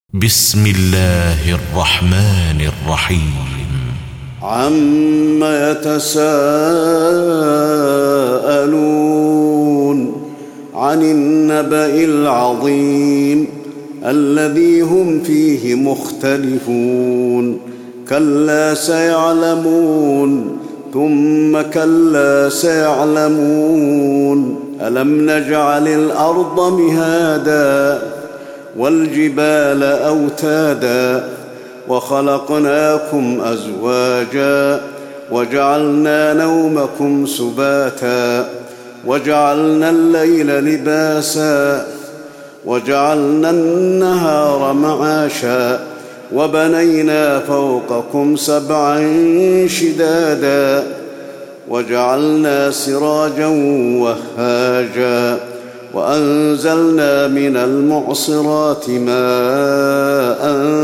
بسم الله الرحمن الرحيم. عم يتساءلون عن النبأ العظيم الذي هم فيه مختلفون. كلا سيعلمون ثم كلا سيعلمون. ألم نجعل الأرض مهادا والجبال أوتادا وخلقناكم أزواجا وجعلنا نومكم سباتا وجعلنا الليل لباسا وجعلنا النهار معاشا وبنينا فوقكم سبعا شدادا وجعلنا سراجا وهاجا وأنزلنا من المعصرات ماء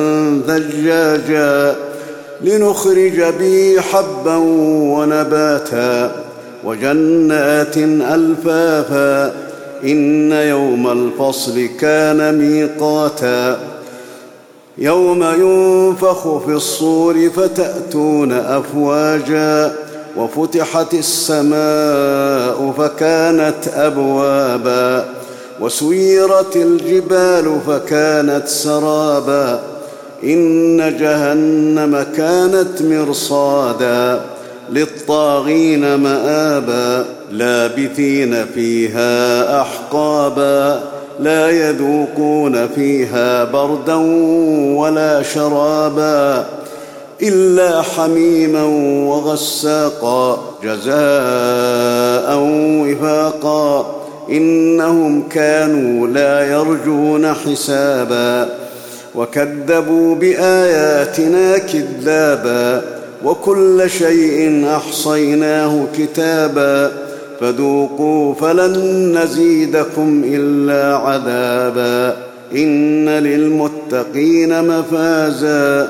ثجاجا لنخرج به حبا ونباتا وجنات ألفافا إن يوم الفصل كان ميقاتا يوم ينفخ في الصور فتأتون أفواجا وفتحت السماء فكانت أبوابا وسيرت الجبال فكانت سرابا إن جهنم كانت مرصادا للطاغين مآبا لابثين فيها أحقابا لا يذوقون فيها بردا ولا شرابا إلا حميما وغساقا جزاء وفاقا إنهم كانوا لا يرجون حسابا وكذبوا بآياتنا كذابا وكل شيء أحصيناه كتابا فذوقوا فلن نزيدكم إلا عذابا إن للمتقين مفازا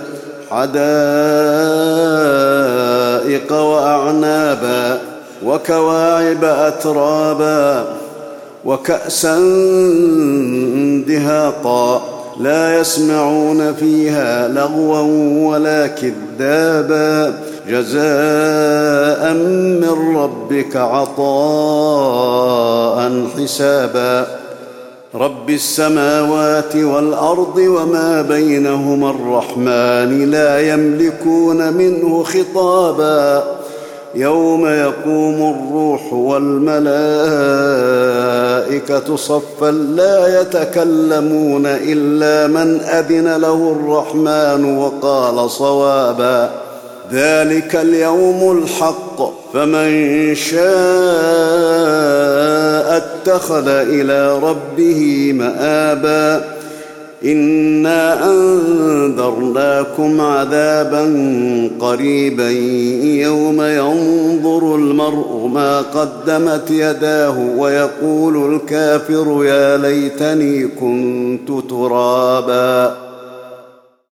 حدائق وأعنابا وكواعب أترابا وكأسا دهاقا لا يسمعون فيها لغوا ولا كذابا جزاء من ربك عطاء حسابا رب السماوات والأرض وما بينهما الرحمن لا يملكون منه خطابا يوم يقوم الروح والملائكة صفا لا يتكلمون إلا من أذن له الرحمن وقال صوابا ذلك اليوم الحق فمن شاء اتخذ إلى ربه مآبا إنا أنذرناكم عذابا قريبا يوم ينظر المرء ما قدمت يداه ويقول الكافر يا ليتني كنت ترابا.